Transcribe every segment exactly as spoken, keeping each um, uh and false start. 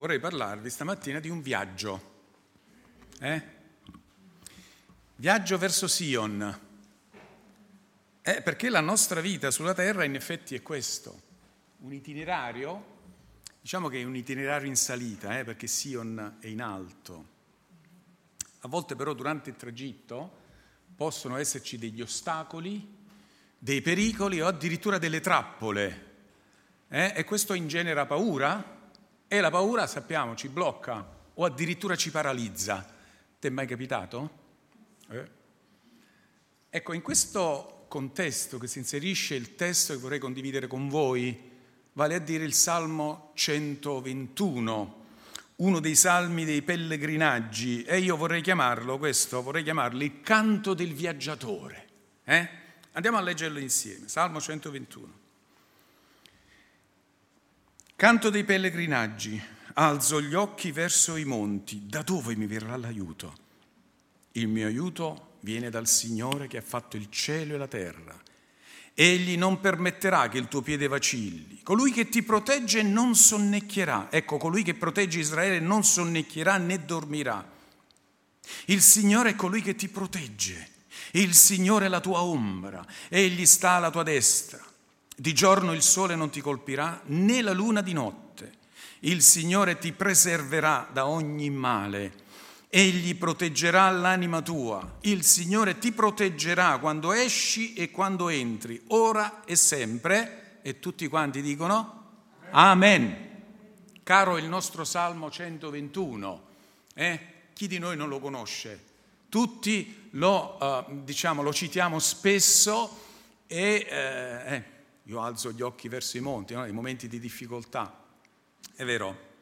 Vorrei parlarvi stamattina di un viaggio, eh? Viaggio verso Sion, eh, perché la nostra vita sulla terra in effetti è questo, un itinerario, diciamo che è un itinerario in salita, eh, perché Sion è in alto. A volte però durante il tragitto possono esserci degli ostacoli, dei pericoli o addirittura delle trappole, eh? E questo ingenera paura. E la paura, sappiamo, ci blocca o addirittura ci paralizza. Ti è mai capitato? Eh? Ecco, in questo contesto che si inserisce il testo che vorrei condividere con voi, vale a dire il Salmo centoventuno, uno dei salmi dei pellegrinaggi, e io vorrei chiamarlo questo, vorrei chiamarlo il canto del viaggiatore. Eh? Andiamo a leggerlo insieme, Salmo centoventuno. Canto dei pellegrinaggi, alzo gli occhi verso i monti, da dove mi verrà l'aiuto? Il mio aiuto viene dal Signore che ha fatto il cielo e la terra. Egli non permetterà che il tuo piede vacilli. Colui che ti protegge non sonnecchierà. Ecco, colui che protegge Israele non sonnecchierà né dormirà. Il Signore è colui che ti protegge. Il Signore è la tua ombra. Egli sta alla tua destra. Di giorno il sole non ti colpirà, né la luna di notte. Il Signore ti preserverà da ogni male. Egli proteggerà l'anima tua. Il Signore ti proteggerà quando esci e quando entri, ora e sempre. E tutti quanti dicono Amen. Caro il nostro Salmo centoventuno, eh? Chi di noi non lo conosce? Tutti lo, uh, diciamo, lo citiamo spesso e... Eh, eh, Io alzo gli occhi verso i monti, no? I momenti di difficoltà, è vero.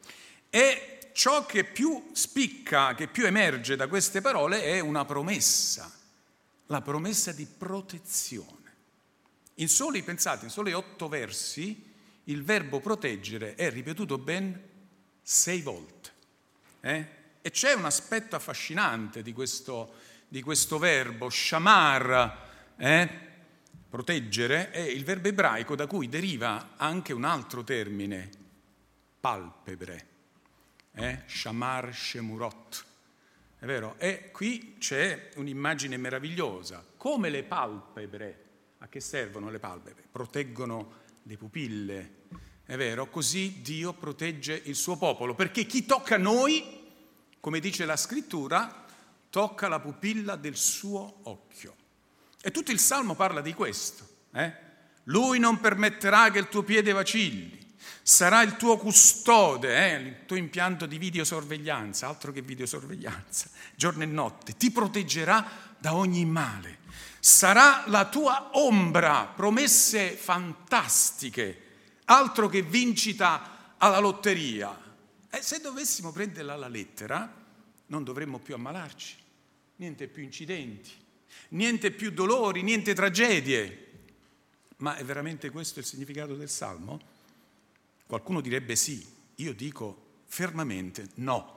E ciò che più spicca, che più emerge da queste parole è una promessa, la promessa di protezione. In soli, pensate, in soli otto versi, il verbo proteggere è ripetuto ben sei volte. Eh? E c'è un aspetto affascinante di questo, di questo verbo, shamar, eh? Proteggere è il verbo ebraico da cui deriva anche un altro termine, palpebre, eh? Shamar Shemurot, è vero? E qui c'è un'immagine meravigliosa, come le palpebre, a che servono le palpebre? Proteggono le pupille, è vero? Così Dio protegge il suo popolo, perché chi tocca noi, come dice la scrittura, tocca la pupilla del suo occhio. E tutto il Salmo parla di questo. Eh? Lui non permetterà che il tuo piede vacilli, sarà il tuo custode, eh? Il tuo impianto di videosorveglianza, altro che videosorveglianza, giorno e notte, ti proteggerà da ogni male. Sarà la tua ombra, promesse fantastiche, altro che vincita alla lotteria. E se dovessimo prenderla alla lettera, non dovremmo più ammalarci, niente più incidenti. Niente più dolori, niente tragedie. Ma è veramente questo il significato del Salmo? Qualcuno direbbe sì, io dico fermamente no.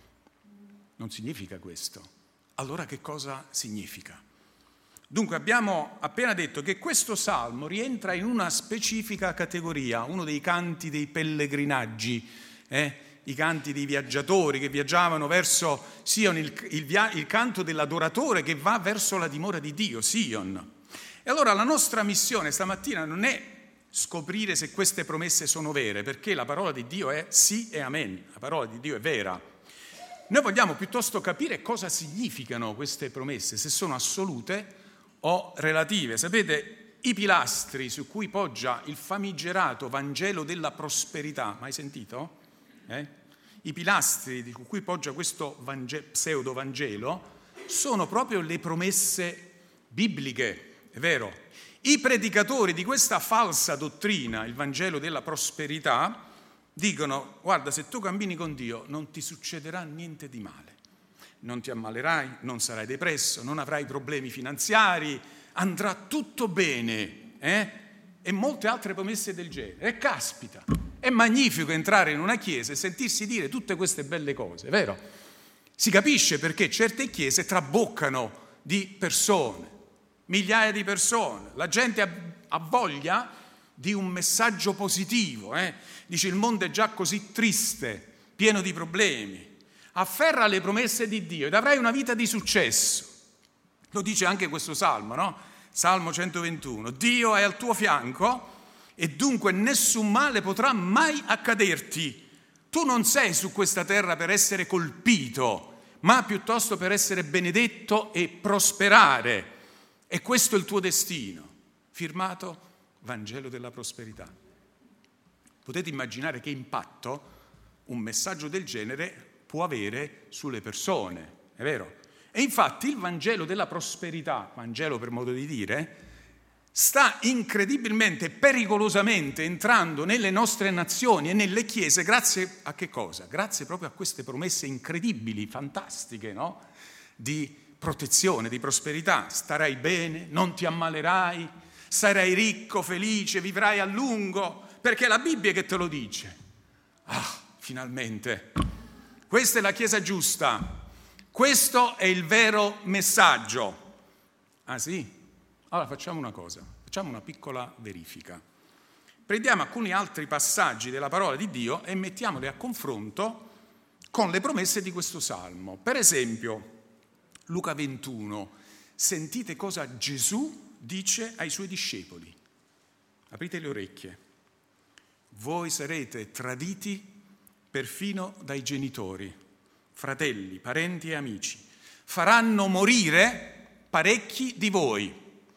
Non significa questo. Allora che cosa significa? Dunque abbiamo appena detto che questo Salmo rientra in una specifica categoria, uno dei canti dei pellegrinaggi, eh? I canti dei viaggiatori che viaggiavano verso Sion, il, il, via, il canto dell'adoratore che va verso la dimora di Dio, Sion. E allora la nostra missione stamattina non è scoprire se queste promesse sono vere, perché la parola di Dio è sì e amen, la parola di Dio è vera. Noi vogliamo piuttosto capire cosa significano queste promesse, se sono assolute o relative. Sapete, i pilastri su cui poggia il famigerato Vangelo della prosperità, mai sentito? Eh? I pilastri di cui poggia questo Vange- pseudo-vangelo sono proprio le promesse bibliche, è vero? I predicatori di questa falsa dottrina, il Vangelo della prosperità, dicono: guarda, se tu cammini con Dio non ti succederà niente di male, non ti ammalerai, non sarai depresso, non avrai problemi finanziari, andrà tutto bene, eh? E molte altre promesse del genere. E caspita, è magnifico entrare in una chiesa e sentirsi dire tutte queste belle cose, vero? Si capisce perché certe chiese traboccano di persone, migliaia di persone. La gente ha voglia di un messaggio positivo, eh? Dice: il mondo è già così triste, pieno di problemi. Afferra le promesse di Dio ed avrai una vita di successo. Lo dice anche questo salmo, no? Salmo centoventuno. Dio è al tuo fianco e dunque nessun male potrà mai accaderti. Tu non sei su questa terra per essere colpito, ma piuttosto per essere benedetto e prosperare. E questo è il tuo destino. Firmato Vangelo della prosperità. Potete immaginare che impatto un messaggio del genere può avere sulle persone, è vero? E infatti il Vangelo della prosperità, Vangelo per modo di dire, sta incredibilmente, pericolosamente entrando nelle nostre nazioni e nelle chiese grazie a che cosa? Grazie proprio a queste promesse incredibili, fantastiche, no? Di protezione, di prosperità. Starai bene, non ti ammalerai, sarai ricco, felice, vivrai a lungo, perché è la Bibbia che te lo dice. Ah, finalmente! Questa è la Chiesa giusta. Questo è il vero messaggio. Ah sì? Allora facciamo una cosa, facciamo una piccola verifica. Prendiamo alcuni altri passaggi della parola di Dio e mettiamoli a confronto con le promesse di questo salmo. Per esempio, Luca ventuno, sentite cosa Gesù dice ai suoi discepoli. Aprite le orecchie. Voi sarete traditi perfino dai genitori, fratelli, parenti e amici. Faranno morire parecchi di voi.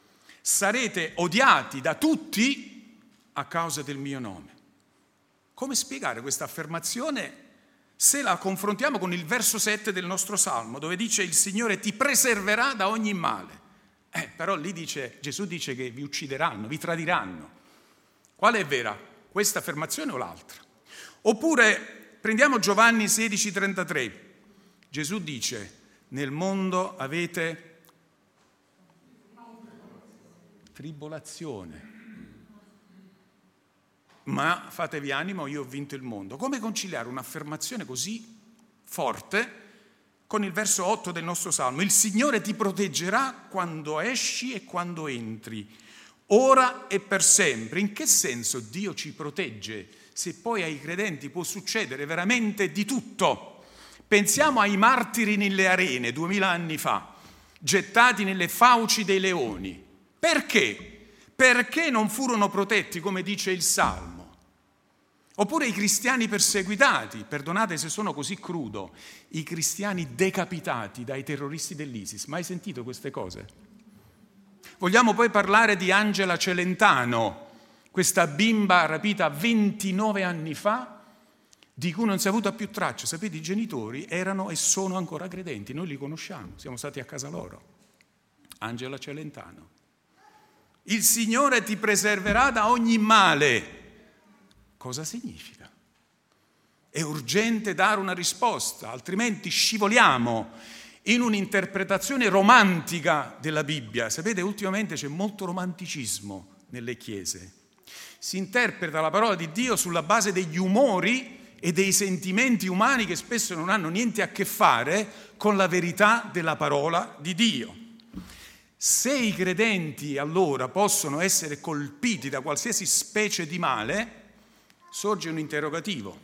Sarete odiati da tutti a causa del mio nome. Come spiegare questa affermazione se la confrontiamo con il verso sette del nostro Salmo, dove dice il Signore ti preserverà da ogni male? Eh, però lì dice, Gesù dice che vi uccideranno, vi tradiranno. Quale è vera? Questa affermazione o l'altra? Oppure prendiamo Giovanni sedici trentatré. Gesù dice, nel mondo avete tribolazione, ma fatevi animo, io ho vinto il mondo. Come conciliare un'affermazione così forte con il verso otto del nostro Salmo? Il Signore ti proteggerà quando esci e quando entri, ora e per sempre. In che senso Dio ci protegge? Se poi ai credenti può succedere veramente di tutto. Pensiamo ai martiri nelle arene duemila anni fa, gettati nelle fauci dei leoni. Perché? Perché non furono protetti, come dice il Salmo? Oppure i cristiani perseguitati, perdonate se sono così crudo, i cristiani decapitati dai terroristi dell'ISIS. Mai sentito queste cose? Vogliamo poi parlare di Angela Celentano, questa bimba rapita ventinove anni fa, di cui non si è avuta più traccia. Sapete, i genitori erano e sono ancora credenti, noi li conosciamo, siamo stati a casa loro. Angela Celentano. Il Signore ti preserverà da ogni male. Cosa significa? È urgente dare una risposta, altrimenti scivoliamo in un'interpretazione romantica della Bibbia. Sapete, ultimamente c'è molto romanticismo nelle chiese. Si interpreta la parola di Dio sulla base degli umori e dei sentimenti umani che spesso non hanno niente a che fare con la verità della parola di Dio. Se i credenti allora possono essere colpiti da qualsiasi specie di male, sorge un interrogativo.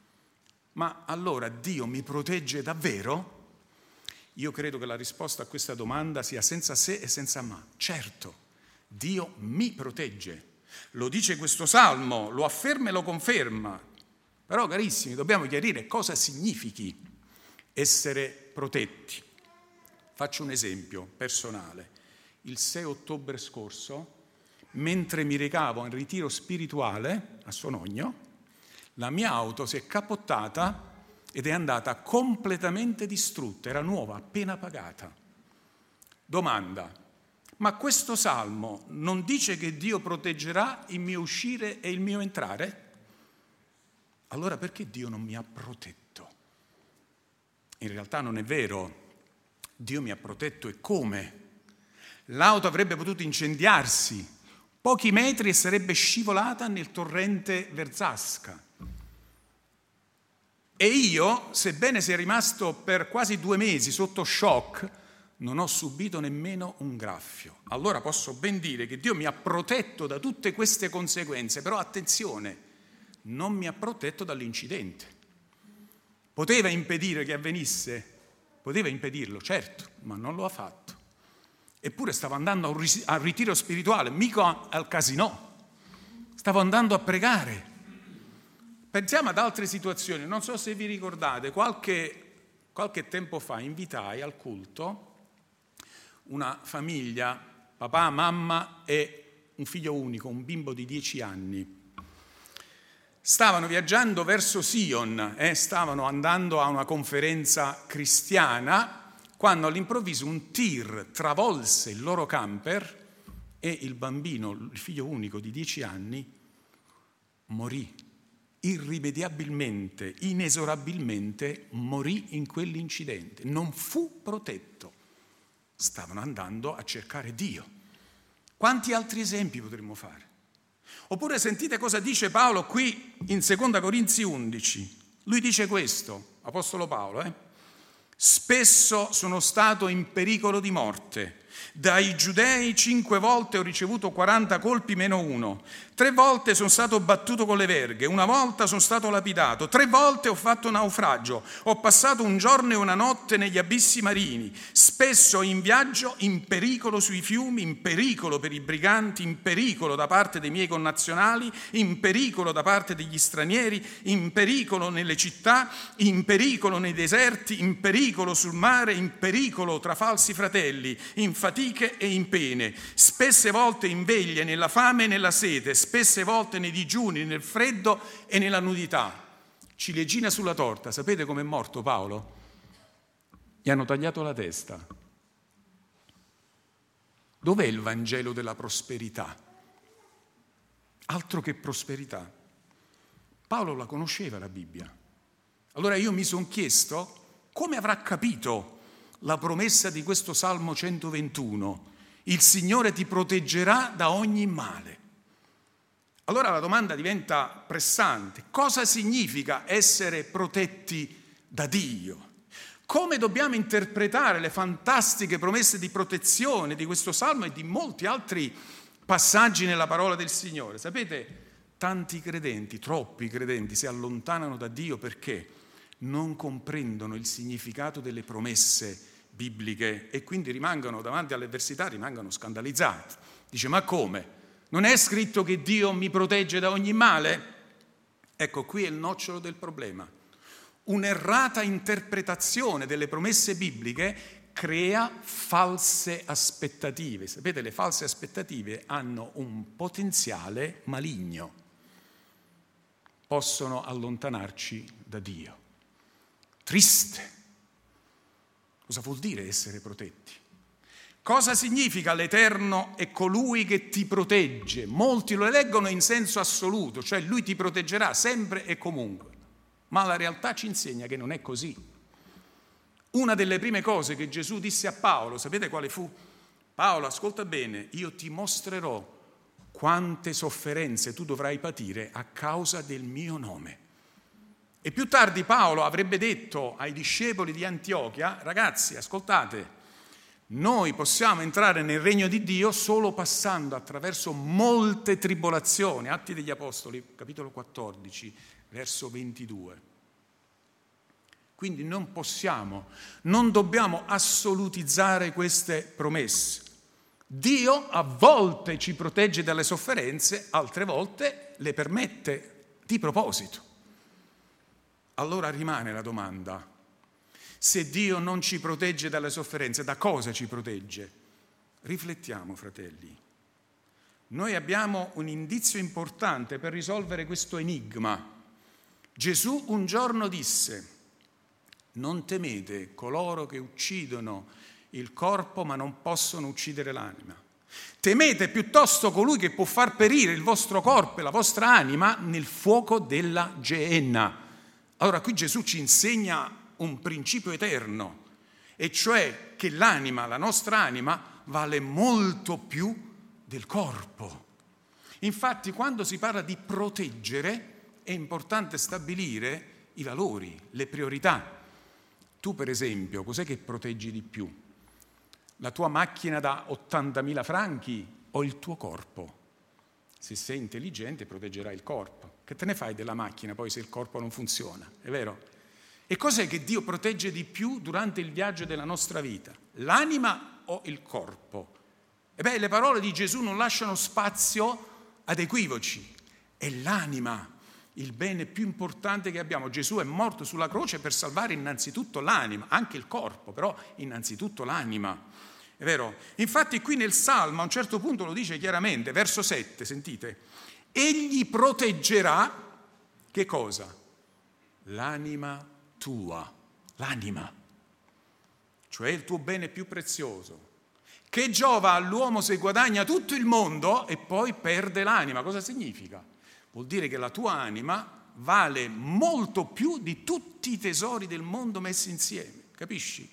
Ma allora Dio mi protegge davvero? Io credo che la risposta a questa domanda sia senza se e senza ma. Certo, Dio mi protegge. Lo dice questo salmo, lo afferma e lo conferma. Però, carissimi, dobbiamo chiarire cosa significhi essere protetti. Faccio un esempio personale. Il sei ottobre scorso, mentre mi recavo in ritiro spirituale a Sonogno, la mia auto si è capottata ed è andata completamente distrutta, era nuova, appena pagata. Domanda: ma questo salmo non dice che Dio proteggerà il mio uscire e il mio entrare? Allora perché Dio non mi ha protetto? In realtà non è vero. Dio mi ha protetto e come? L'auto avrebbe potuto incendiarsi pochi metri e sarebbe scivolata nel torrente Verzasca. E io, sebbene sia rimasto per quasi due mesi sotto shock, non ho subito nemmeno un graffio. Allora posso ben dire che Dio mi ha protetto da tutte queste conseguenze, però attenzione, non mi ha protetto dall'incidente. Poteva impedire che avvenisse? Poteva impedirlo, certo, ma non lo ha fatto. Eppure stavo andando al ritiro spirituale, mica al casinò. Stavo andando a pregare. Pensiamo ad altre situazioni. Non so se vi ricordate, qualche, qualche tempo fa invitai al culto una famiglia, papà, mamma e un figlio unico, un bimbo di dieci anni. Stavano viaggiando verso Sion, eh, stavano andando a una conferenza cristiana, quando all'improvviso un tir travolse il loro camper e il bambino, il figlio unico di dieci anni, morì. Irrimediabilmente, inesorabilmente morì in quell'incidente. Non fu protetto. Stavano andando a cercare Dio. Quanti altri esempi potremmo fare? Oppure sentite cosa dice Paolo qui in seconda Corinzi undici. Lui dice questo, Apostolo Paolo, eh? Spesso sono stato in pericolo di morte. Dai giudei cinque volte ho ricevuto quaranta colpi meno uno. Tre volte sono stato battuto con le verghe. Una volta sono stato lapidato. Tre volte ho fatto naufragio. Ho passato un giorno e una notte negli abissi marini. Spesso in viaggio, in pericolo sui fiumi, in pericolo per i briganti, in pericolo da parte dei miei connazionali, in pericolo da parte degli stranieri, in pericolo nelle città, in pericolo nei deserti, in pericolo sul mare, in pericolo tra falsi fratelli, in fatiche e in pene, spesse volte in veglie, nella fame e nella sete, spesse volte nei digiuni, nel freddo e nella nudità. Ciliegina sulla torta, sapete com'è morto Paolo? Gli hanno tagliato la testa. Dov'è il Vangelo della prosperità? Altro che prosperità. Paolo la conosceva la Bibbia. Allora io mi sono chiesto come avrà capito la promessa di questo Salmo centoventuno, il Signore ti proteggerà da ogni male. Allora la domanda diventa pressante. Cosa significa essere protetti da Dio? Come dobbiamo interpretare le fantastiche promesse di protezione di questo Salmo e di molti altri passaggi nella parola del Signore? Sapete, tanti credenti, troppi credenti, si allontanano da Dio perché non comprendono il significato delle promesse bibliche e quindi rimangono davanti alle avversità, rimangono scandalizzati. Dice, ma come? Non è scritto che Dio mi protegge da ogni male? Ecco, qui è il nocciolo del problema. Un'errata interpretazione delle promesse bibliche crea false aspettative. Sapete, le false aspettative hanno un potenziale maligno. Possono allontanarci da Dio. Triste. Cosa vuol dire essere protetti? Cosa significa l'Eterno è colui che ti protegge? Molti lo leggono in senso assoluto, cioè lui ti proteggerà sempre e comunque. Ma la realtà ci insegna che non è così. Una delle prime cose che Gesù disse a Paolo, sapete quale fu? Paolo, ascolta bene, io ti mostrerò quante sofferenze tu dovrai patire a causa del mio nome. E più tardi Paolo avrebbe detto ai discepoli di Antiochia, ragazzi, ascoltate, noi possiamo entrare nel regno di Dio solo passando attraverso molte tribolazioni. Atti degli Apostoli, capitolo quattordici, verso ventidue. Quindi non possiamo, non dobbiamo assolutizzare queste promesse. Dio a volte ci protegge dalle sofferenze, altre volte le permette di proposito. Allora rimane la domanda, se Dio non ci protegge dalle sofferenze, da cosa ci protegge? Riflettiamo, fratelli. Noi abbiamo un indizio importante per risolvere questo enigma. Gesù un giorno disse, non temete coloro che uccidono il corpo ma non possono uccidere l'anima. Temete piuttosto colui che può far perire il vostro corpo e la vostra anima nel fuoco della Geenna. Allora qui Gesù ci insegna un principio eterno, e cioè che l'anima, la nostra anima, vale molto più del corpo. Infatti, quando si parla di proteggere, è importante stabilire i valori, le priorità. Tu, per esempio, cos'è che proteggi di più? La tua macchina da ottantamila franchi o il tuo corpo? Se sei intelligente, proteggerai il corpo. Che te ne fai della macchina poi se il corpo non funziona? È vero? E cos'è che Dio protegge di più durante il viaggio della nostra vita? L'anima o il corpo? E beh, le parole di Gesù non lasciano spazio ad equivoci. È l'anima il bene più importante che abbiamo. Gesù è morto sulla croce per salvare innanzitutto l'anima, anche il corpo, però innanzitutto l'anima. È vero? Infatti qui nel Salmo a un certo punto lo dice chiaramente, verso sette, sentite. Egli proteggerà, che cosa? L'anima tua, l'anima, cioè il tuo bene più prezioso. Che giova all'uomo se guadagna tutto il mondo e poi perde l'anima? Cosa significa? Vuol dire che la tua anima vale molto più di tutti i tesori del mondo messi insieme, capisci?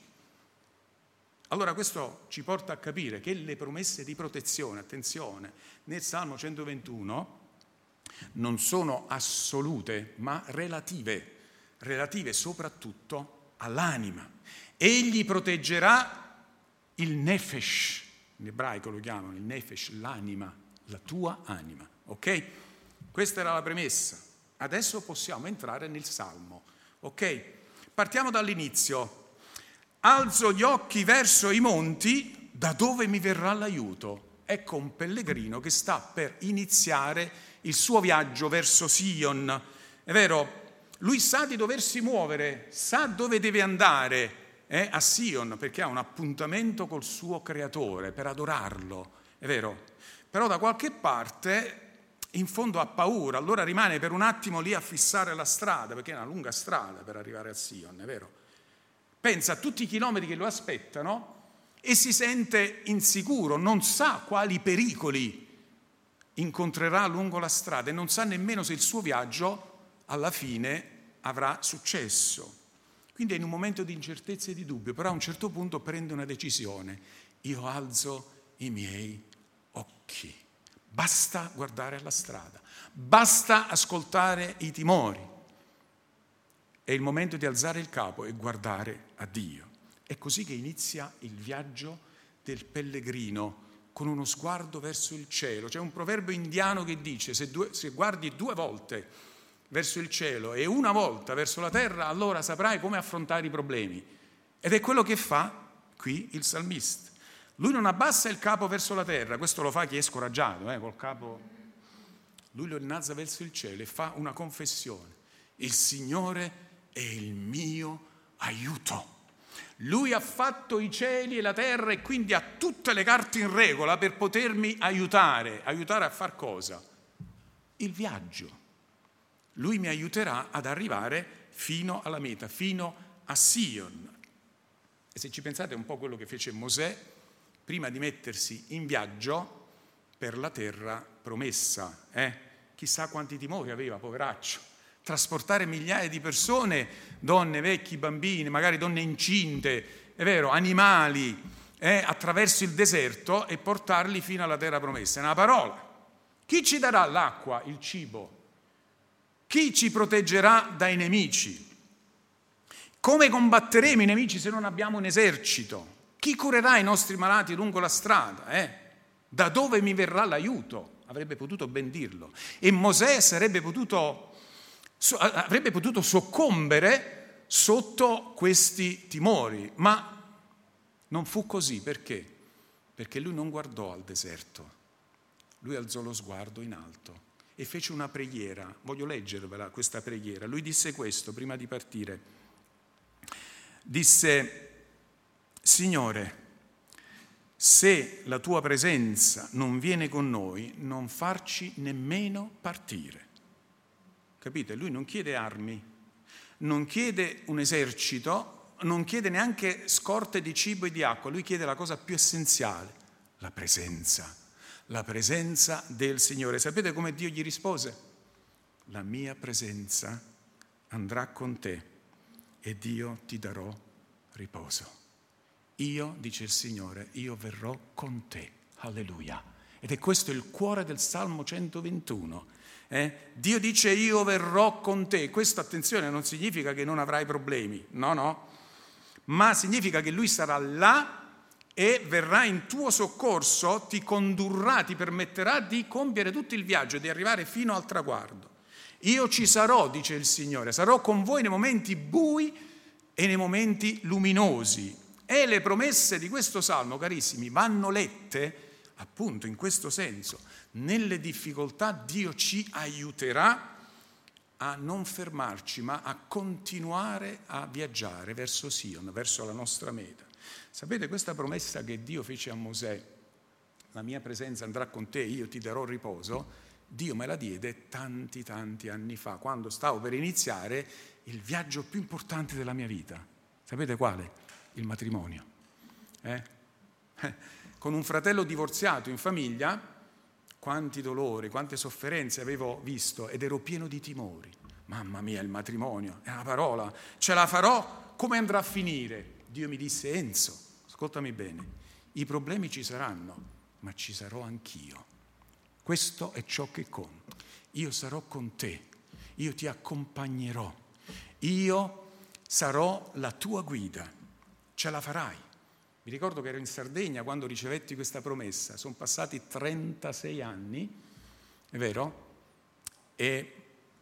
Allora questo ci porta a capire che le promesse di protezione, attenzione, nel Salmo centoventuno non sono assolute ma relative, relative soprattutto all'anima. Egli proteggerà il nefesh, in ebraico lo chiamano il nefesh, l'anima, la tua anima, ok? Questa era la premessa. Adesso possiamo entrare nel Salmo, ok? Partiamo dall'inizio. Alzo gli occhi verso i monti, da dove mi verrà l'aiuto? Ecco un pellegrino che sta per iniziare il suo viaggio verso Sion. È vero? Lui sa di doversi muovere, sa dove deve andare, eh, a Sion, perché ha un appuntamento col suo creatore per adorarlo, è vero? Però da qualche parte in fondo ha paura, allora rimane per un attimo lì a fissare la strada, perché è una lunga strada per arrivare a Sion, è vero? Pensa a tutti i chilometri che lo aspettano e si sente insicuro, non sa quali pericoli incontrerà lungo la strada e non sa nemmeno se il suo viaggio alla fine avrà successo. Quindi è in un momento di incertezza e di dubbio, però a un certo punto prende una decisione. Io alzo i miei occhi. Basta guardare alla strada, basta ascoltare i timori. È il momento di alzare il capo e guardare a Dio. È così che inizia il viaggio del pellegrino, con uno sguardo verso il cielo. C'è un proverbio indiano che dice: se, due, se guardi due volte verso il cielo e una volta verso la terra, allora saprai come affrontare i problemi. Ed è quello che fa qui il salmista. Lui non abbassa il capo verso la terra, questo lo fa chi è scoraggiato, eh, col capo. Lui lo innalza verso il cielo e fa una confessione: il Signore è il mio aiuto. Lui ha fatto i cieli e la terra e quindi ha tutte le carte in regola per potermi aiutare. Aiutare a far cosa? Il viaggio. Lui mi aiuterà ad arrivare fino alla meta, fino a Sion. E se ci pensate è un po' quello che fece Mosè prima di mettersi in viaggio per la terra promessa. Eh? Chissà quanti timori aveva, poveraccio. Trasportare migliaia di persone, donne, vecchi, bambini, magari donne incinte, è vero, animali, eh, attraverso il deserto e portarli fino alla terra promessa. È una parola. Chi ci darà l'acqua, il cibo? Chi ci proteggerà dai nemici? Come combatteremo i nemici se non abbiamo un esercito? Chi curerà i nostri malati lungo la strada? Eh? Da dove mi verrà l'aiuto? Avrebbe potuto ben dirlo. E Mosè sarebbe potuto... avrebbe potuto soccombere sotto questi timori, ma non fu così. Perché? Perché lui non guardò al deserto, lui alzò lo sguardo in alto e fece una preghiera. Voglio leggervela questa preghiera. Lui disse questo prima di partire. Disse: Signore, se la tua presenza non viene con noi, non farci nemmeno partire. Capite? Lui non chiede armi, non chiede un esercito, non chiede neanche scorte di cibo e di acqua. Lui chiede la cosa più essenziale: la presenza, la presenza del Signore. Sapete come Dio gli rispose? La mia presenza andrà con te ed io ti darò riposo. Io, dice il Signore, io verrò con te. Alleluia. Ed è questo il cuore del Salmo centoventuno. Eh? Dio dice: io verrò con te. Questo, attenzione, non significa che non avrai problemi, no, no, ma significa che Lui sarà là e verrà in tuo soccorso, ti condurrà, ti permetterà di compiere tutto il viaggio e di arrivare fino al traguardo. Io ci sarò, dice il Signore, sarò con voi nei momenti bui e nei momenti luminosi. E le promesse di questo salmo, carissimi, vanno lette appunto in questo senso. Nelle difficoltà Dio ci aiuterà a non fermarci, ma a continuare a viaggiare verso Sion, verso la nostra meta. Sapete, questa promessa che Dio fece a Mosè, la mia presenza andrà con te, io ti darò riposo, Dio me la diede tanti tanti anni fa, quando stavo per iniziare il viaggio più importante della mia vita. Sapete quale? Il matrimonio. Eh? Eh. Con un fratello divorziato in famiglia, quanti dolori, quante sofferenze avevo visto ed ero pieno di timori. Mamma mia, il matrimonio, è una parola, ce la farò, come andrà a finire? Dio mi disse: Enzo, ascoltami bene, i problemi ci saranno, ma ci sarò anch'io. Questo è ciò che conta. Io sarò con te, io ti accompagnerò, io sarò la tua guida, ce la farai. Mi ricordo che ero in Sardegna quando ricevetti questa promessa, sono passati trentasei anni, è vero? E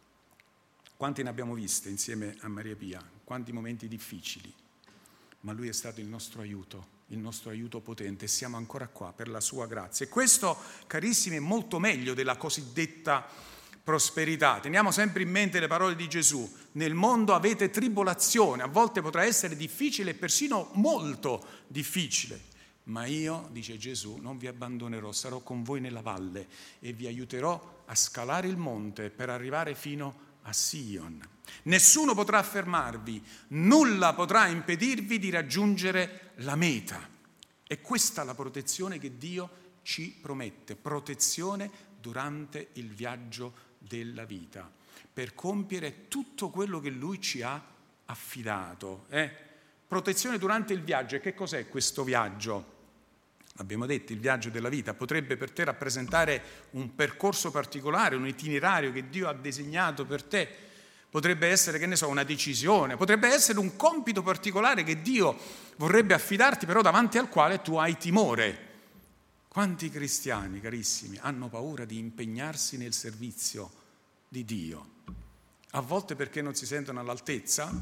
quanti ne abbiamo viste insieme a Maria Pia, quanti momenti difficili, ma Lui è stato il nostro aiuto, il nostro aiuto potente, e siamo ancora qua per la sua grazia. E questo, carissimi, è molto meglio della cosiddetta prosperità. Teniamo sempre in mente le parole di Gesù: nel mondo avete tribolazione, a volte potrà essere difficile e persino molto difficile, ma io, dice Gesù, non vi abbandonerò, sarò con voi nella valle e vi aiuterò a scalare il monte per arrivare fino a Sion. Nessuno potrà fermarvi, nulla potrà impedirvi di raggiungere la meta. E questa è la protezione che Dio ci promette, protezione durante il viaggio della vita, per compiere tutto quello che Lui ci ha affidato. Eh? Protezione durante il viaggio. E che cos'è questo viaggio? Abbiamo detto, il viaggio della vita potrebbe per te rappresentare un percorso particolare, un itinerario che Dio ha disegnato per te. Potrebbe essere, che ne so, una decisione, potrebbe essere un compito particolare che Dio vorrebbe affidarti, però davanti al quale tu hai timore. Quanti cristiani, carissimi, hanno paura di impegnarsi nel servizio di Dio? A volte perché non si sentono all'altezza,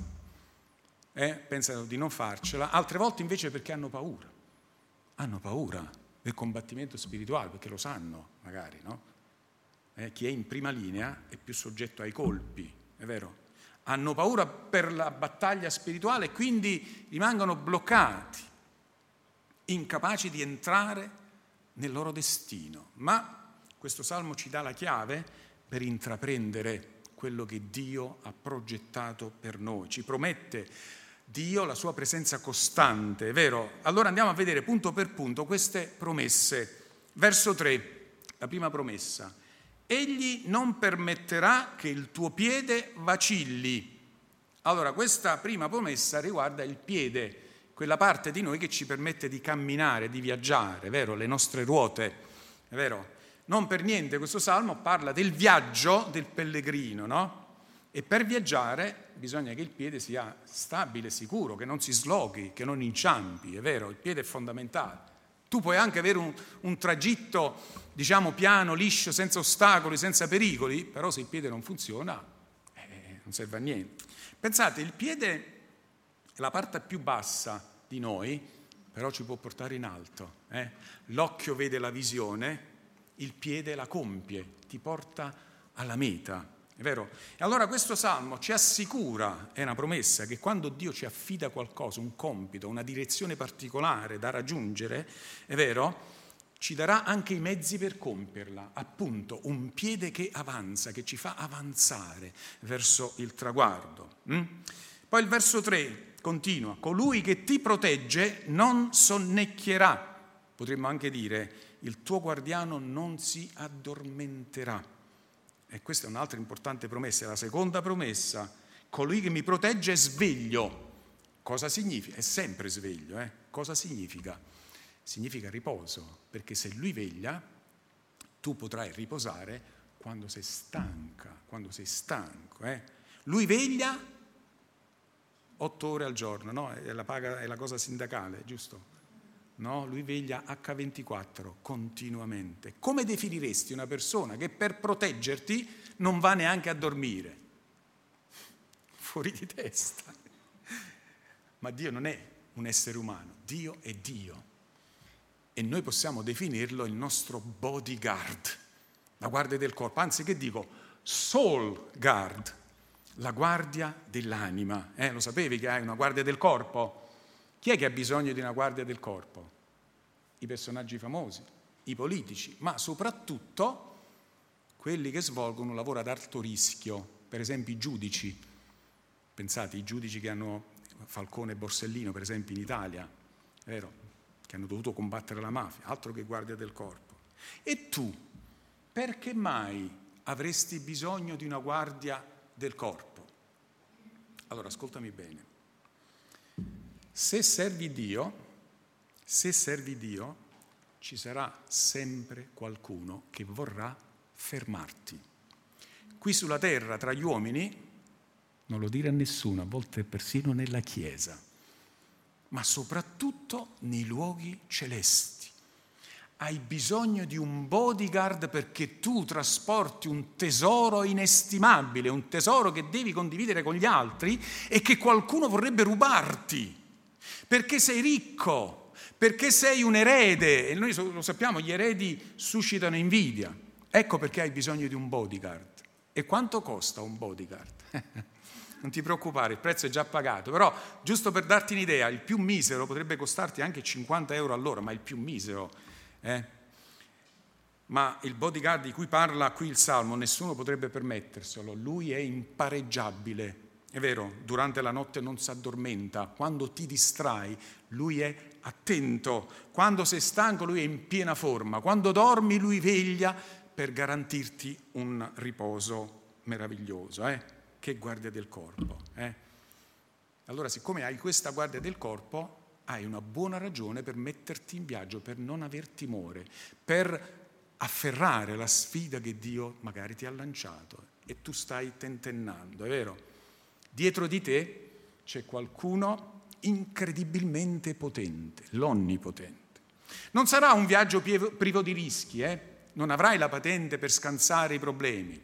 eh, pensano di non farcela, altre volte invece perché hanno paura. Hanno paura del combattimento spirituale, perché lo sanno magari, no? Eh, chi è in prima linea è più soggetto ai colpi, è vero? Hanno paura per la battaglia spirituale e quindi rimangono bloccati, incapaci di entrare nel loro destino. Ma questo salmo ci dà la chiave per intraprendere quello che Dio ha progettato per noi. Ci promette Dio la sua presenza costante, è vero? Allora andiamo a vedere punto per punto queste promesse. Verso tre, la prima promessa: Egli non permetterà che il tuo piede vacilli. Allora, questa prima promessa riguarda il piede, quella parte di noi che ci permette di camminare, di viaggiare, è vero? Le nostre ruote, è vero? Non per niente questo salmo parla del viaggio del pellegrino, no? E per viaggiare bisogna che il piede sia stabile, sicuro, che non si sloghi, che non inciampi, è vero? Il piede è fondamentale. Tu puoi anche avere un, un tragitto, diciamo, piano, liscio, senza ostacoli, senza pericoli, però se il piede non funziona, eh, non serve a niente. Pensate, il piede è la parte più bassa di noi, però ci può portare in alto. Eh? L'occhio vede la visione, il piede la compie, ti porta alla meta. È vero? E allora questo salmo ci assicura, è una promessa, che quando Dio ci affida qualcosa, un compito, una direzione particolare da raggiungere, è vero? Ci darà anche i mezzi per compierla, appunto un piede che avanza, che ci fa avanzare verso il traguardo. Mm? Poi il verso tre continua: colui che ti protegge non sonnecchierà. Potremmo anche dire: il tuo guardiano non si addormenterà. E questa è un'altra importante promessa, è la seconda promessa: colui che mi protegge è sveglio. Cosa significa? È sempre sveglio, eh? Cosa significa? Significa riposo, perché se lui veglia, tu potrai riposare quando sei stanca, quando sei stanco. Eh? Lui veglia otto ore al giorno, no? È la paga, è la cosa sindacale, giusto? No, lui veglia acca ventiquattro continuamente. Come definiresti una persona che per proteggerti non va neanche a dormire? Fuori di testa. ma Dio non è un essere umano, Dio è Dio. E noi possiamo definirlo il nostro bodyguard, la guardia del corpo, anzi che dico, soul guard, la guardia dell'anima. Eh, lo sapevi che hai una guardia del corpo? Chi è che ha bisogno di una guardia del corpo? I personaggi famosi, i politici, ma soprattutto quelli che svolgono un lavoro ad alto rischio, per esempio i giudici. Pensate, i giudici che hanno Falcone e Borsellino, per esempio in Italia, è vero, che hanno dovuto combattere la mafia, altro che guardia del corpo. E tu, perché mai avresti bisogno di una guardia del corpo? Allora, ascoltami bene. Se servi Dio, se servi Dio, ci sarà sempre qualcuno che vorrà fermarti. Qui sulla terra, tra gli uomini, non lo dire a nessuno, a volte persino nella Chiesa, ma soprattutto nei luoghi celesti. Hai bisogno di un bodyguard perché tu trasporti un tesoro inestimabile, un tesoro che devi condividere con gli altri e che qualcuno vorrebbe rubarti, perché sei ricco, perché sei un erede, e noi lo sappiamo, gli eredi suscitano invidia. Ecco perché hai bisogno di un bodyguard. E quanto costa un bodyguard? Non ti preoccupare, il prezzo è già pagato, però giusto per darti un'idea, il più misero potrebbe costarti anche cinquanta euro all'ora, ma il più misero, eh? Ma il bodyguard di cui parla qui il Salmo, nessuno potrebbe permetterselo, lui è impareggiabile, è vero, durante la notte non si addormenta, quando ti distrai lui è attento, quando sei stanco lui è in piena forma, quando dormi lui veglia per garantirti un riposo meraviglioso, eh? Che guardia del corpo, eh? Allora, siccome hai questa guardia del corpo, hai una buona ragione per metterti in viaggio, per non aver timore, per afferrare la sfida che Dio magari ti ha lanciato e tu stai tentennando, è vero? Dietro di te c'è qualcuno incredibilmente potente, l'onnipotente. Non sarà un viaggio privo di rischi, eh? Non avrai la patente per scansare i problemi,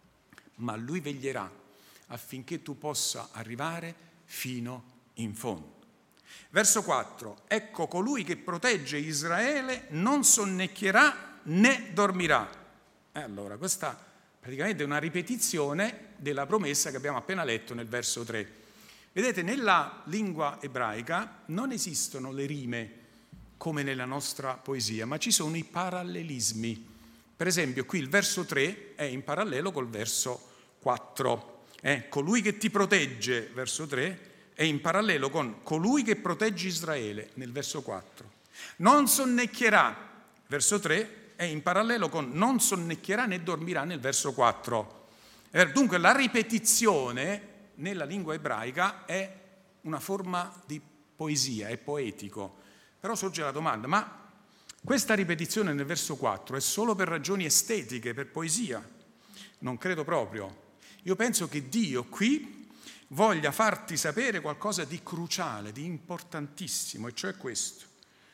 ma lui veglierà affinché tu possa arrivare fino in fondo. Verso quattro. Ecco, colui che protegge Israele non sonnecchierà né dormirà. E allora, questa praticamente è una ripetizione della promessa che abbiamo appena letto nel verso tre. Vedete, nella lingua ebraica non esistono le rime come nella nostra poesia, ma ci sono i parallelismi. Per esempio, qui il verso tre è in parallelo col verso quattro. Eh, colui che ti protegge, verso tre, è in parallelo con colui che protegge Israele, nel verso quattro. Non sonnecchierà, verso tre, è in parallelo con non sonnecchierà né dormirà, nel verso quattro. Eh, dunque la ripetizione nella lingua ebraica è una forma di poesia, è poetico. Però sorge la domanda, ma questa ripetizione nel verso quattro è solo per ragioni estetiche, per poesia? Non credo proprio. Io penso che Dio qui voglia farti sapere qualcosa di cruciale, di importantissimo, e cioè questo.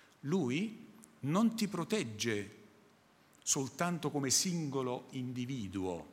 Lui non ti protegge soltanto come singolo individuo,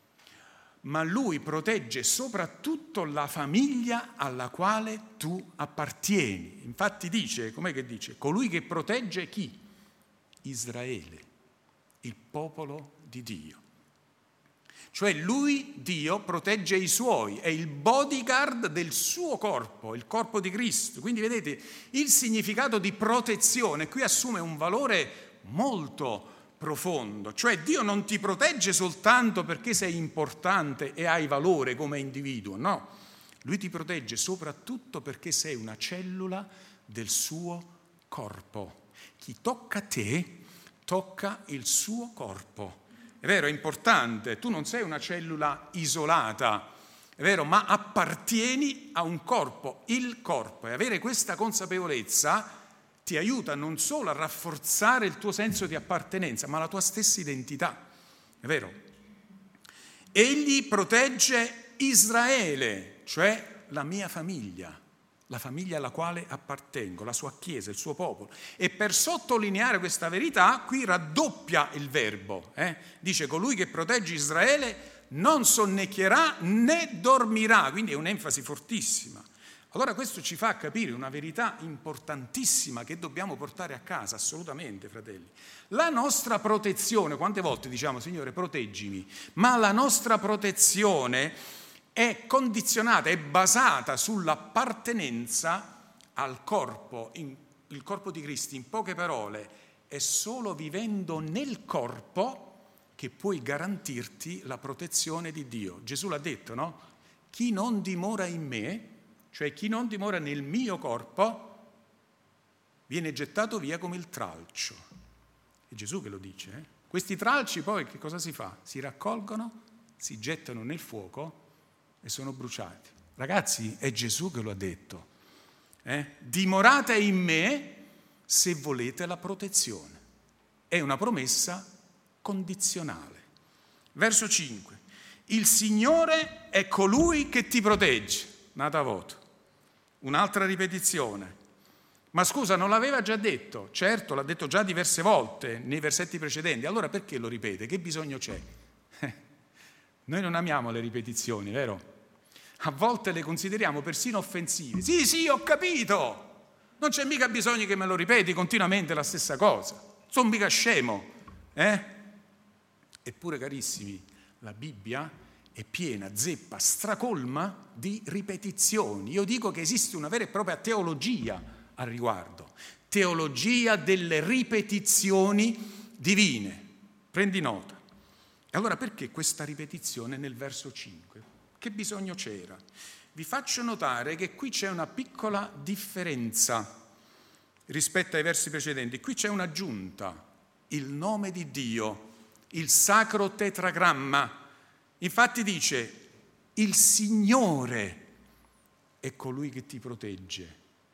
ma lui protegge soprattutto la famiglia alla quale tu appartieni. Infatti dice, com'è che dice? Colui che protegge chi? Israele, il popolo di Dio. Cioè lui, Dio, protegge i suoi, è il bodyguard del suo corpo, il corpo di Cristo. Quindi vedete, il significato di protezione qui assume un valore molto profondo. Cioè Dio non ti protegge soltanto perché sei importante e hai valore come individuo, no. Lui ti protegge soprattutto perché sei una cellula del suo corpo. Chi tocca te, tocca il suo corpo. È vero, è importante, tu non sei una cellula isolata, è vero, ma appartieni a un corpo, il corpo. E avere questa consapevolezza ti aiuta non solo a rafforzare il tuo senso di appartenenza, ma la tua stessa identità, è vero? Egli protegge Israele, cioè la mia famiglia, la famiglia alla quale appartengo, la sua chiesa, il suo popolo. E per sottolineare questa verità, qui raddoppia il verbo. Eh? Dice, colui che protegge Israele non sonnecchierà né dormirà, quindi è un'enfasi fortissima. Allora questo ci fa capire una verità importantissima che dobbiamo portare a casa, assolutamente, fratelli. La nostra protezione, quante volte diciamo, Signore, proteggimi, ma la nostra protezione è condizionata, è basata sull'appartenenza al corpo, in, il corpo di Cristo. In poche parole, è solo vivendo nel corpo che puoi garantirti la protezione di Dio. Gesù l'ha detto, no? Chi non dimora in me, cioè chi non dimora nel mio corpo, viene gettato via come il tralcio. È Gesù che lo dice. Eh? Questi tralci poi che cosa si fa? Si raccolgono, si gettano nel fuoco e sono bruciati. Ragazzi, è Gesù che lo ha detto. Eh? Dimorate in me se volete la protezione. È una promessa condizionale. Verso cinque. Il Signore è colui che ti protegge. Nata voto. Un'altra ripetizione. Ma scusa, non l'aveva già detto? Certo, l'ha detto già diverse volte nei versetti precedenti. Allora perché lo ripete? Che bisogno c'è? Noi non amiamo le ripetizioni, vero? A volte le consideriamo persino offensive. Sì, sì, ho capito. Non c'è mica bisogno che me lo ripeti continuamente la stessa cosa. Sono mica scemo. Eh? Eppure, carissimi, la Bibbia è piena, zeppa, stracolma di ripetizioni. Io dico che esiste una vera e propria teologia al riguardo. Teologia delle ripetizioni divine. Prendi nota. E allora perché questa ripetizione nel verso cinque? Che bisogno c'era? Vi faccio notare che qui c'è una piccola differenza rispetto ai versi precedenti. Qui c'è un'aggiunta, il nome di Dio, il sacro tetragramma. Infatti dice, il Signore è colui che ti protegge.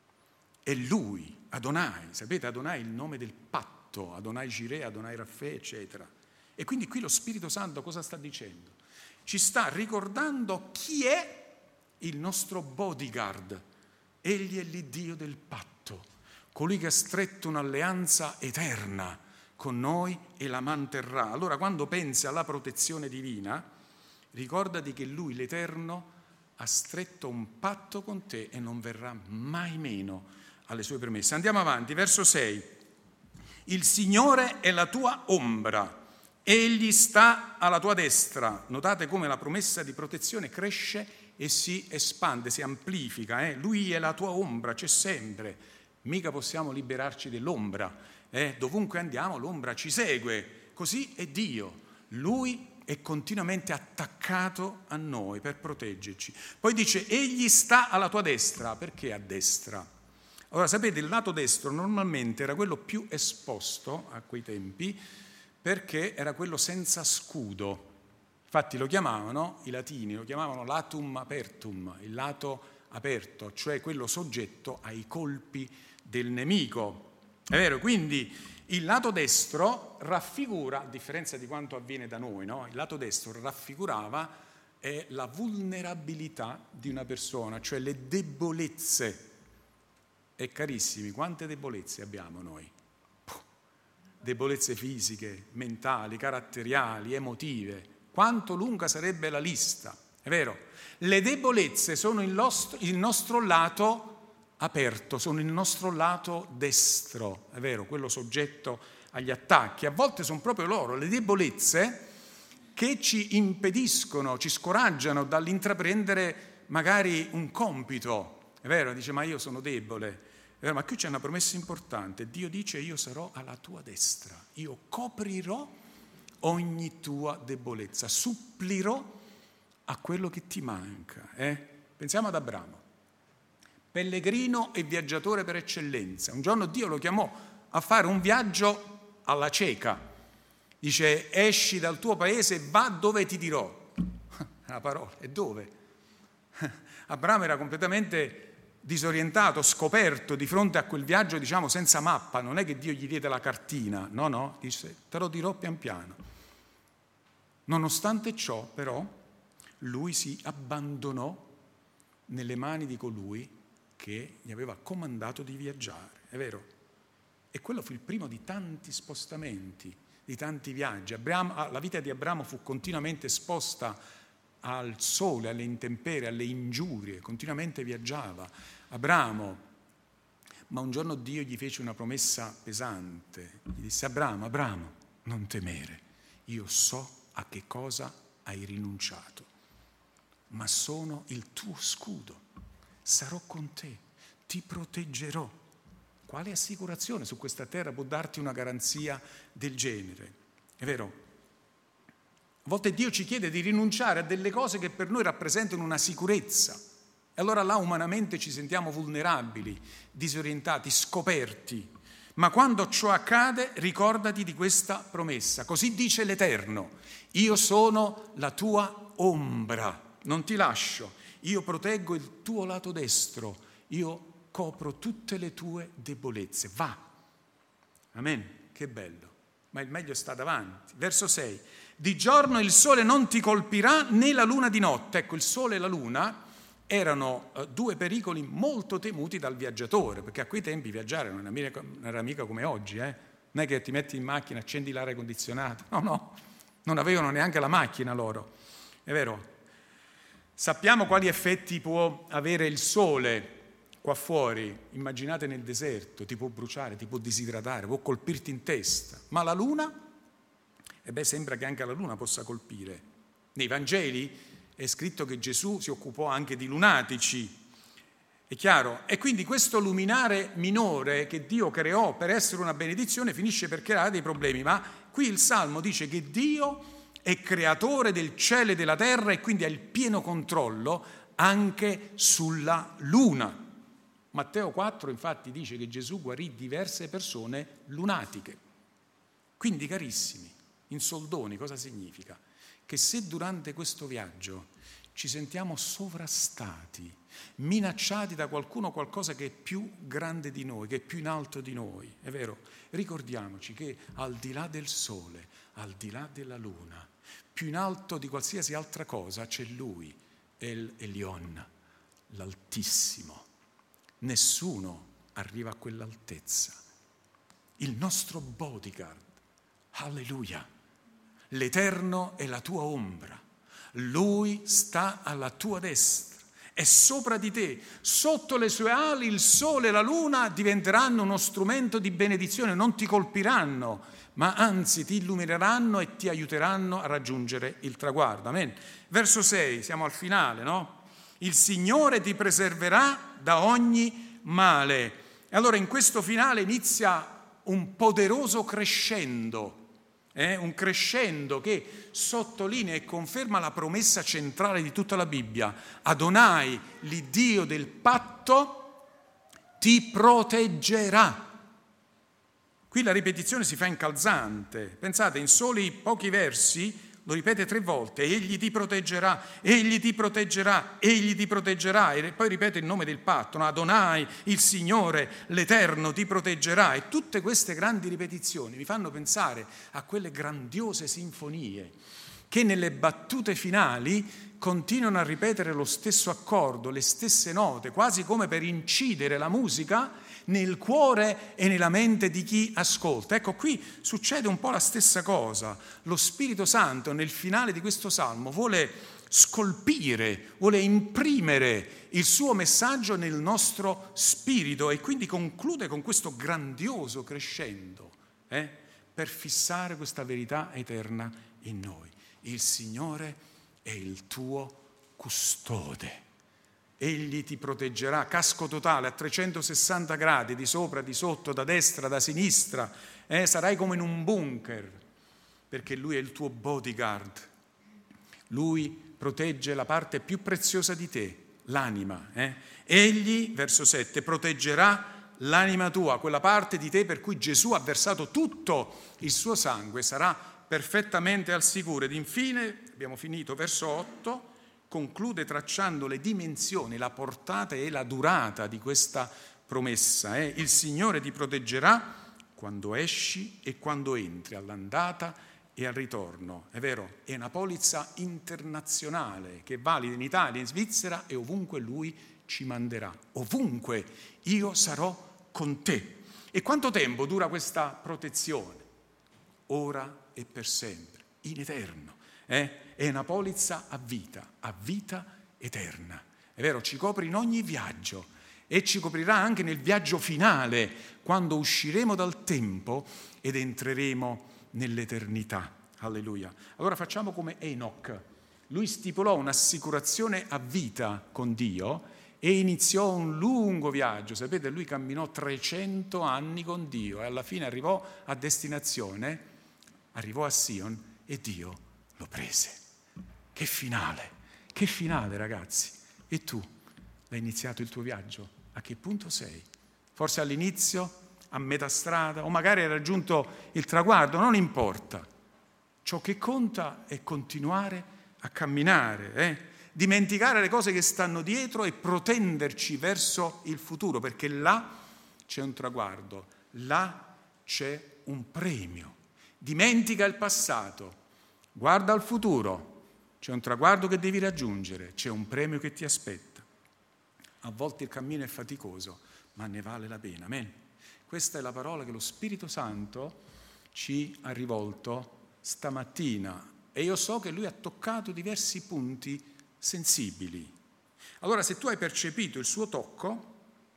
È Lui, Adonai. Sapete, Adonai è il nome del patto, Adonai Jireh, Adonai Raffè, eccetera. E quindi qui lo Spirito Santo cosa sta dicendo? Ci sta ricordando chi è il nostro bodyguard. Egli è l'Iddio del patto, colui che ha stretto un'alleanza eterna con noi e la manterrà. Allora quando pensi alla protezione divina, ricordati che Lui, l'Eterno, ha stretto un patto con te e non verrà mai meno alle sue promesse. Andiamo avanti, verso sei. Il Signore è la tua ombra, Egli sta alla tua destra. Notate come la promessa di protezione cresce e si espande, si amplifica. Eh? Lui è la tua ombra, c'è sempre. Mica possiamo liberarci dell'ombra. Eh? Dovunque andiamo l'ombra ci segue. Così è Dio. Lui è continuamente attaccato a noi per proteggerci. Poi dice, egli sta alla tua destra. Perché a destra? Allora, sapete, il lato destro normalmente era quello più esposto a quei tempi perché era quello senza scudo. Infatti lo chiamavano, i latini lo chiamavano latum apertum, il lato aperto, cioè quello soggetto ai colpi del nemico. È vero? Quindi il lato destro raffigura, a differenza di quanto avviene da noi, no? Il lato destro raffigurava eh, la vulnerabilità di una persona, cioè le debolezze. E carissimi, quante debolezze abbiamo noi? Puh. Debolezze fisiche, mentali, caratteriali, emotive. Quanto lunga sarebbe la lista, è vero? Le debolezze sono il nostro, il nostro lato aperto, sono il nostro lato destro, è vero, quello soggetto agli attacchi. A volte sono proprio loro, le debolezze, che ci impediscono, ci scoraggiano dall'intraprendere magari un compito. È vero, dice, ma io sono debole. È vero, ma qui c'è una promessa importante. Dio dice, io sarò alla tua destra, io coprirò ogni tua debolezza, supplirò a quello che ti manca. Eh? Pensiamo ad Abramo. Pellegrino e viaggiatore per eccellenza. Un giorno Dio lo chiamò a fare un viaggio alla cieca. Dice, esci dal tuo paese e va dove ti dirò. La parola, e dove? Abramo era completamente disorientato, scoperto di fronte a quel viaggio, diciamo, senza mappa. Non è che Dio gli diede la cartina, no, no, dice, te lo dirò pian piano. Nonostante ciò, però, lui si abbandonò nelle mani di colui che gli aveva comandato di viaggiare, è vero? E quello fu il primo di tanti spostamenti, di tanti viaggi. Abramo, la vita di Abramo fu continuamente esposta al sole, alle intemperie, alle ingiurie, continuamente viaggiava. Abramo, ma un giorno Dio gli fece una promessa pesante, gli disse: Abramo, Abramo, non temere, io so a che cosa hai rinunciato, ma sono il tuo scudo, sarò con te, ti proteggerò. Quale assicurazione su questa terra può darti una garanzia del genere? È vero? A volte Dio ci chiede di rinunciare a delle cose che per noi rappresentano una sicurezza. E allora là umanamente ci sentiamo vulnerabili, disorientati, scoperti. Ma quando ciò accade, ricordati di questa promessa. Così dice l'Eterno: io sono la tua ombra, non ti lascio. Io proteggo il tuo lato destro. Io copro tutte le tue debolezze. Va. Amen. Che bello. Ma il meglio sta davanti. Verso sei. Di giorno il sole non ti colpirà, né la luna di notte. Ecco, il sole e la luna erano uh, due pericoli molto temuti dal viaggiatore, perché a quei tempi viaggiare non era, non era mica come oggi, eh? Non è che ti metti in macchina, accendi l'aria condizionata. No, no. Non avevano neanche la macchina loro. È vero? Sappiamo quali effetti può avere il sole qua fuori. Immaginate nel deserto, ti può bruciare, ti può disidratare, può colpirti in testa. Ma la luna? E beh, sembra che anche la luna possa colpire. Nei Vangeli è scritto che Gesù si occupò anche di lunatici. È chiaro? E quindi questo luminare minore che Dio creò per essere una benedizione finisce per creare dei problemi. Ma qui il Salmo dice che Dio è creatore del cielo e della terra e quindi ha il pieno controllo anche sulla luna. Matteo quattro infatti dice che Gesù guarì diverse persone lunatiche. Quindi, carissimi, in soldoni cosa significa? Che se durante questo viaggio ci sentiamo sovrastati, minacciati da qualcuno, qualcosa che è più grande di noi, che è più in alto di noi, è vero? Ricordiamoci che al di là del sole, al di là della luna, più in alto di qualsiasi altra cosa c'è Lui, El Elyon, l'Altissimo. Nessuno arriva a quell'altezza. Il nostro bodyguard, alleluia, l'Eterno è la tua ombra, Lui sta alla tua destra, è sopra di te, sotto le sue ali il sole e la luna diventeranno uno strumento di benedizione, non ti colpiranno, ma anzi ti illumineranno e ti aiuteranno a raggiungere il traguardo. Amen. Verso sei, siamo al finale, no? Il Signore ti preserverà da ogni male. E allora in questo finale inizia un poderoso crescendo, eh? un crescendo che sottolinea e conferma la promessa centrale di tutta la Bibbia. Adonai, l'Iddio del patto, ti proteggerà. Qui la ripetizione si fa incalzante. Pensate, in soli pochi versi lo ripete tre volte: egli ti proteggerà, egli ti proteggerà, egli ti proteggerà, e poi ripete il nome del patto, no? Adonai, il Signore, l'Eterno ti proteggerà. E tutte queste grandi ripetizioni mi fanno pensare a quelle grandiose sinfonie che nelle battute finali continuano a ripetere lo stesso accordo, le stesse note, quasi come per incidere la musica nel cuore e nella mente di chi ascolta. Ecco, qui succede un po' la stessa cosa. Lo Spirito Santo nel finale di questo salmo vuole scolpire, vuole imprimere il suo messaggio nel nostro spirito e quindi conclude con questo grandioso crescendo eh, per fissare questa verità eterna in noi. Il Signore è il tuo custode. Egli ti proteggerà, casco totale a trecentosessanta gradi, di sopra, di sotto, da destra, da sinistra. Eh, sarai come in un bunker, perché Lui è il tuo bodyguard. Lui protegge la parte più preziosa di te, l'anima. Eh? Egli, verso sette, proteggerà l'anima tua, quella parte di te per cui Gesù ha versato tutto il suo sangue, sarà perfettamente al sicuro. Ed infine, abbiamo finito, verso otto, conclude tracciando le dimensioni, la portata e la durata di questa promessa. Eh? Il Signore ti proteggerà quando esci e quando entri, all'andata e al ritorno. È vero, è una polizza internazionale che è valida in Italia, in Svizzera e ovunque Lui ci manderà. Ovunque io sarò con te. E quanto tempo dura questa protezione? Ora e per sempre, in eterno. Eh? è una polizza a vita, a vita eterna. È vero, ci copre in ogni viaggio e ci coprirà anche nel viaggio finale, quando usciremo dal tempo ed entreremo nell'eternità. Alleluia. Allora facciamo come Enoch. Lui stipulò un'assicurazione a vita con Dio e iniziò un lungo viaggio. Sapete, lui camminò trecento anni con Dio e alla fine arrivò a destinazione, arrivò a Sion e Dio lo prese. Che finale, che finale, ragazzi. E tu, l'hai iniziato il tuo viaggio? A che punto sei? Forse all'inizio, a metà strada, o magari hai raggiunto il traguardo, non importa. Ciò che conta è continuare a camminare, eh? dimenticare le cose che stanno dietro e protenderci verso il futuro, perché là c'è un traguardo, là c'è un premio. Dimentica il passato, guarda al futuro, c'è un traguardo che devi raggiungere, c'è un premio che ti aspetta. A volte il cammino è faticoso, ma ne vale la pena. Amen. Questa è la parola che lo Spirito Santo ci ha rivolto stamattina e io so che Lui ha toccato diversi punti sensibili. Allora, se tu hai percepito il suo tocco,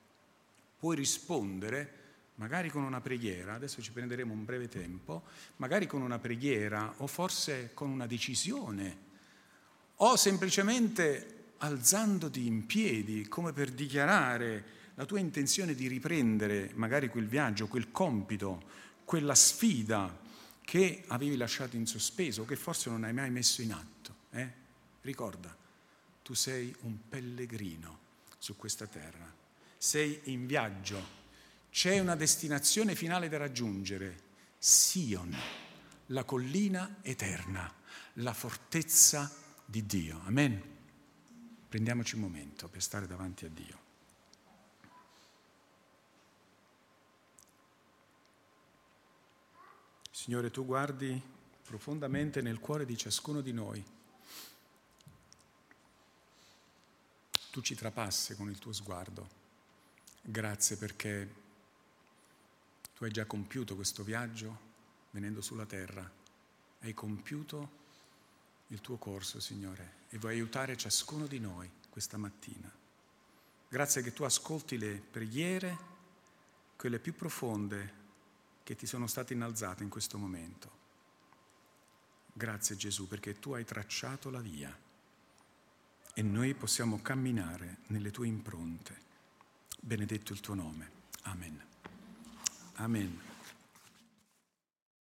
puoi rispondere magari con una preghiera, adesso ci prenderemo un breve tempo, magari con una preghiera o forse con una decisione o semplicemente alzandoti in piedi come per dichiarare la tua intenzione di riprendere magari quel viaggio, quel compito, quella sfida che avevi lasciato in sospeso, che forse non hai mai messo in atto. Eh? Ricorda, tu sei un pellegrino su questa terra, sei in viaggio, c'è una destinazione finale da raggiungere, Sion, la collina eterna, la fortezza di Dio. Amen. Prendiamoci un momento per stare davanti a Dio. Signore, tu guardi profondamente nel cuore di ciascuno di noi. Tu ci trapassi con il tuo sguardo. Grazie perché tu hai già compiuto questo viaggio venendo sulla terra. Hai compiuto il tuo corso, Signore, e vuoi aiutare ciascuno di noi questa mattina. Grazie che tu ascolti le preghiere, quelle più profonde che ti sono state innalzate in questo momento. Grazie Gesù perché tu hai tracciato la via e noi possiamo camminare nelle tue impronte. Benedetto il tuo nome. Amen. Amen.